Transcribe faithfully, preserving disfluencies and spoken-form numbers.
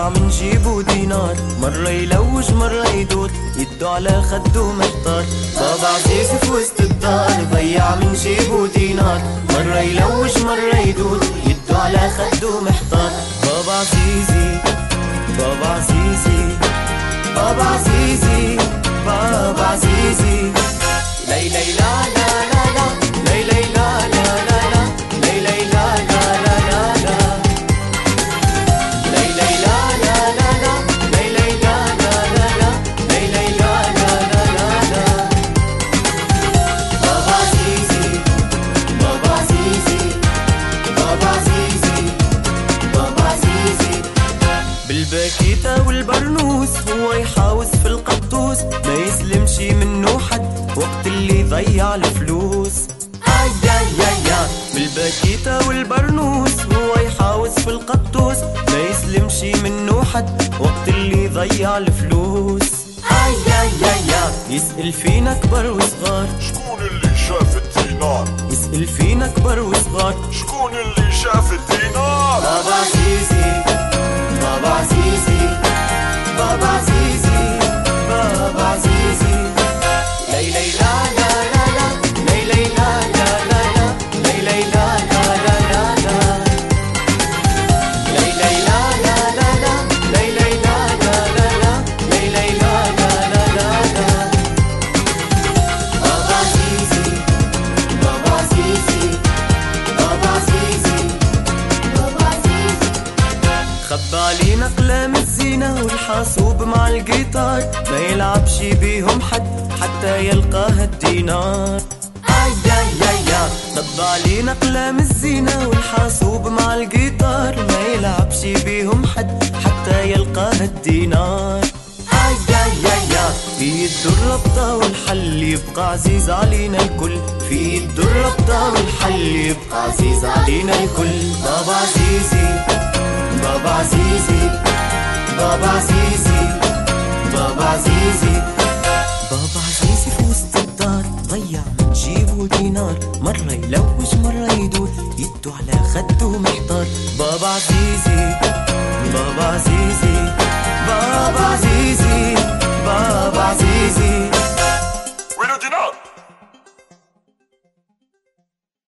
ضيع من جيبه دينار، مرة يلوج مرة يدور، يدو على خده محتار. بابا عزيزي في وسط الدار ضيع من جيبه دينار، مرة يلوج مرة يدور، يدو على خده محتار. بابا عزيزي بابا عزيزي بابا عزيزي بابا عزيزي. لي لي لا لا لا لا لي لي لا لا لا لا لي لي لا لا لا لا لا لي لي لا لا لا لا لي لي لا لا لا لا لي لي لا لا لا لا لا. بابا عزيزي بابا عزيزي بابا عزيزي بابا عزيزي. بالباكيتة والبرنوس هو يحاوس في القدوس، ما يسلمش منه حد وقت اللي ضيع الفلوس. اي اي اي اي. بالباكيتة والبرنوس هو يحاوس في القدوس، ما يسلمش منه حد وقت اللي ضيع الفلوس. اي اي اي اي. يسأل فينا كبر وصغار شكون اللي شاف الدينار؟ يسأل فينا كبر وصغار شكون اللي شاف الدينار؟ بابا عزيزي بابا عزيزي بابا عزيزي بابا عزيزي. لي لي لا لا لا لا لي لي لا لا لا لا لي لي لا لا لا لا لا لي لي لا لا لا لا لي لي لا لا لا لا لي لي لا لا لا لا لا. بابا عزيزي بابا عزيزي بابا عزيزي بابا عزيزي. خبى علينا أقلام الزينة والحاسوب مع الجيتار، ما يلعبش بيهم حد حتى يلقاه الدينار. اي اي اي اي. خبى علينا أقلام الزينة والحاسوب مع الجيتار، ما يلعبش بيهم حد حتى يلقاه الدينار. اي اي اي اي. في يده الربطة والحل يبقى عزيز علينا الكل، في يده الربطة والحل يبقى عزيز علينا الكل. بابا عزيزي بابا عزيزي بابا عزيزي بابا عزيزي. بابا عزيزي في وسط الدار ضيع من جيبه دينار، مرة يلوج مرة يدور، يدو على خده محتار. بابا عزيزي بابا عزيزي بابا عزيزي